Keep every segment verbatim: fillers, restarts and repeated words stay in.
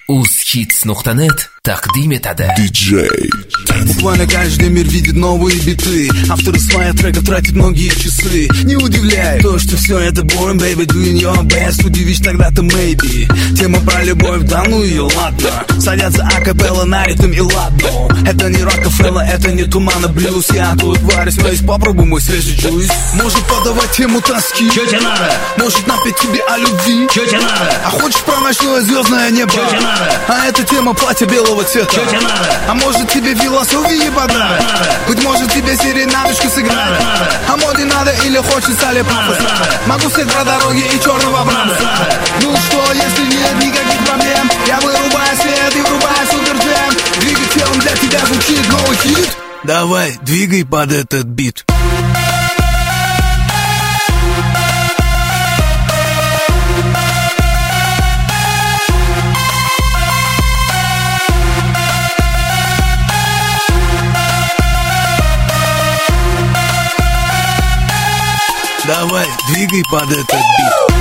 uz-hits nuqta net taqdim etadi. Диджей. Буквально каждый мир видит новые биты. Авторы своих треков тратят многие часы. Не удивляй то, что все это boring, baby, doing your best. Удивишь тогда-то maybe. Тема про любовь, да ну ее, ладно. Садятся акапелла на ритм и ладно. Это не Рокфеллер, это не Тумана блюз. Я тут варюсь, весь попробуй мой свежий джуз. Может подавать тему тоски. Чё тебе надо? Может напеть тебе о любви. Чё тебе надо? А хочешь про ночное звездное небо? Чё тебе надо? А это тема платья белого цвета. Чё тебе надо? А может тебе философии подать? Быть может тебе серенадочку сыграть? А моде надо или хочется ли пафос? Могу всех про дороги и черного брамса. Ну что, если нет никаких проблем, я вырубаю свет и врубаю суперджем. Двигай телом, для тебя звучит новый хит. Давай, двигай под этот бит. Давай, двигай под этот бит.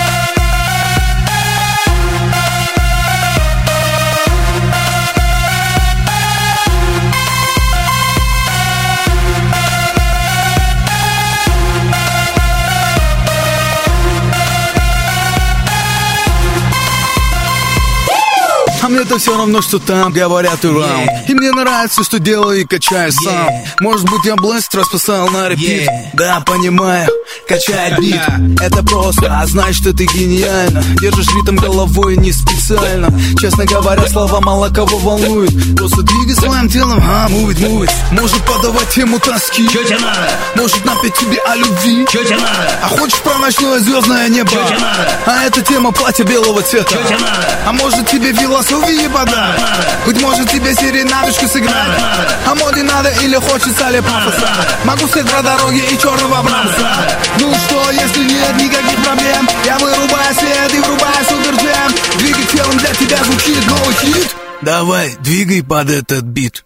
А мне-то все равно, что там говорят и раунд. Yeah. И мне нравится, что делаю и качаю сам. Yeah. Может быть, я блэст расписал на репит. Yeah. Да, понимаю, качай бит. Это просто, а значит, ты гениально. Держишь ритм головой не специально. Честно говоря, слова мало кого волнует. Просто двигай своим телом, а, move it, move it. Может подавать тему тоски. Чё тебе надо? Может напеть тебе о любви. Чё тебе надо? А хочешь про ночное звездное небо? Чё тебе надо? А это тема платья белого цвета. Чё тебе надо? А может тебе философии подать? Быть может тебе серенадочку сыграть? А моде надо или хочется ли пафоса? Могу всех про дороги и черного брамса. Ну что, если нет никаких проблем, я вырубаю свет и врубаю суперджем. Двигай телом, для тебя звучит новый хит. Давай, двигай под этот бит.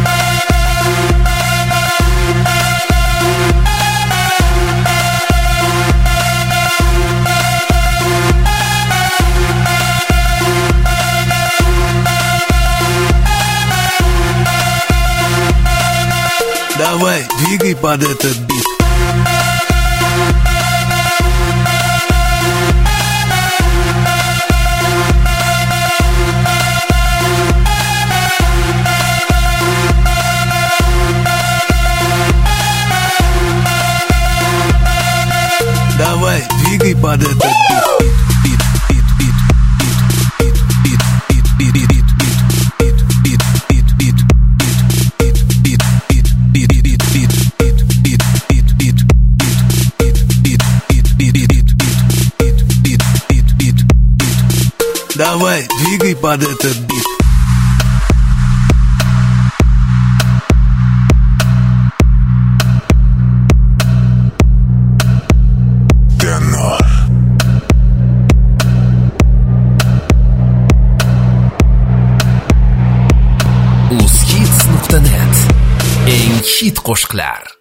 Давай, двигай под этот бит. Давай, двигай под этот бит. Давай, двигай под этот бит. Тенор. uz-hits nuqta net eng hit qo'shiqlar.